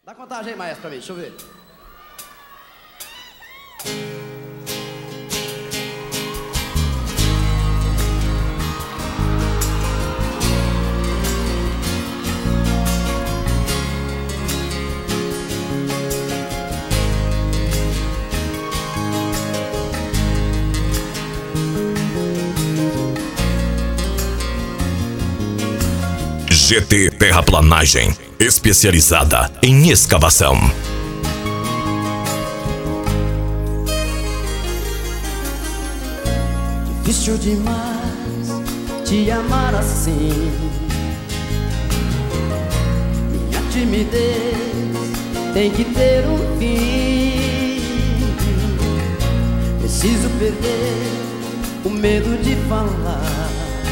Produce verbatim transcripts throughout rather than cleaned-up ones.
Dá contagem aí, maestro, pra mim, deixa eu ver. G T Terraplanagem, especializada em escavação. Difícil demais te amar assim. Minha timidez tem que ter um fim. Preciso perder o medo de falar.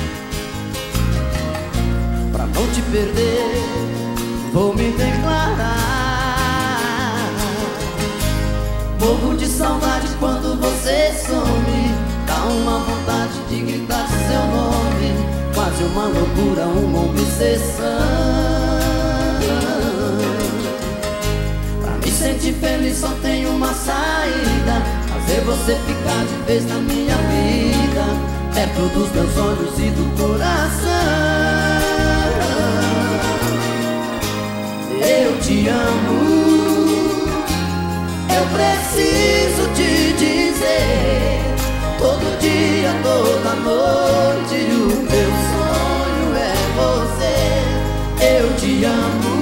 Pra não te perder, vou me declarar. Morro de saudade quando você some. Dá uma vontade de gritar seu nome. Quase uma loucura, uma obsessão. Pra me sentir feliz só tem uma saída: fazer você ficar de vez na minha vida, perto dos meus olhos e do coração. Eu te amo, eu preciso te dizer. Todo dia, toda noite, o meu sonho é você. Eu te amo,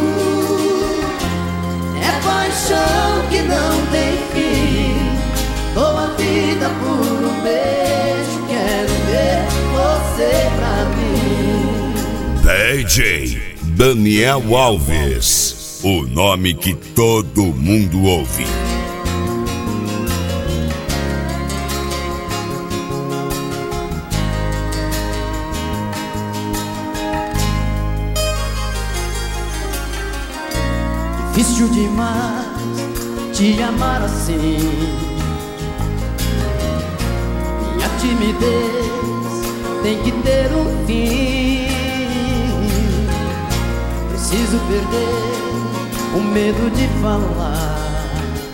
é paixão que não tem fim. Dou a vida por um beijo, quero ver você pra mim. D J Daniel Alves, o nome que todo mundo ouve. Difícil demais te amar assim. Minha timidez tem que ter um fim. Preciso perder o medo de falar.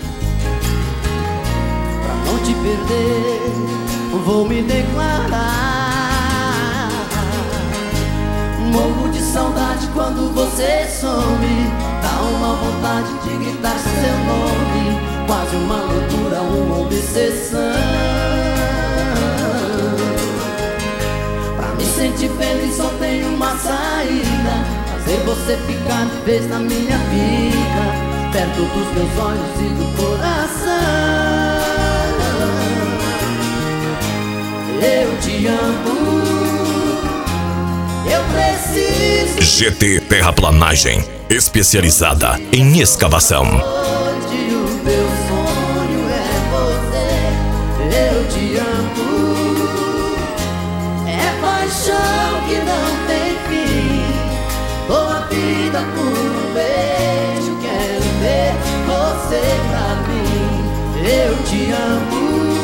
Pra não te perder, vou me declarar. Morro de saudade quando você some. Dá uma vontade de gritar seu nome. Quase uma loucura, uma obsessão. Pra me sentir feliz só tem uma saída: fazer você ficar de vez na minha vida, perto dos meus olhos e do coração. Eu te amo, eu preciso. G T Terraplanagem, especializada em escavação. Hoje o meu sonho é você. Eu te amo, é paixão que não tem fim. Dou a vida por um beijo, quero ver você pra mim. Eu te amo,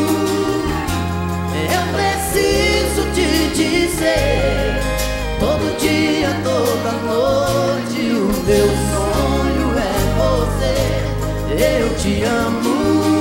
eu preciso te dizer. Todo dia, toda noite, o meu sonho é você. Eu te amo,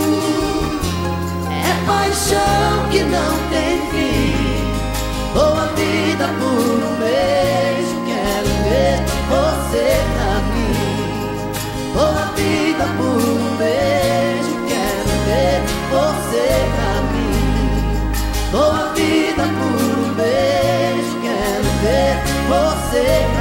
é paixão que não tem fim. Dou a vida por um beijo, quero ver você pra mim. Dou a vida por um beijo, quero ver você pra mim. Dou a vida por um beijo, quero ver você pra mim.